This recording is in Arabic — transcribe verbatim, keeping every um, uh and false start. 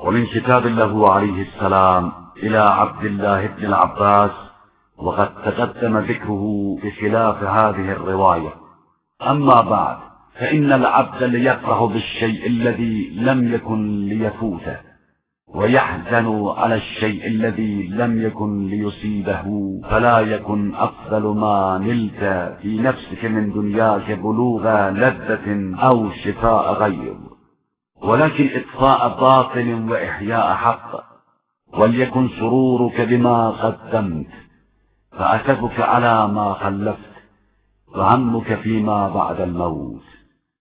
ومن كتاب له عليه السلام إلى عبد الله بن العباس، وقد تقدم ذكره بخلاف هذه الرواية. أما بعد، فإن العبد ليفرح بالشيء الذي لم يكن ليفوته، ويحزن على الشيء الذي لم يكن ليصيبه، فلا يكن أفضل ما نلت في نفسك من دنياك بلوغ لذة أو شفاء غير، ولكن إطفاء باطل وإحياء حق. وليكن سرورك بما قدمت، فأسفك على ما خلفت، وهمك فيما بعد الموت.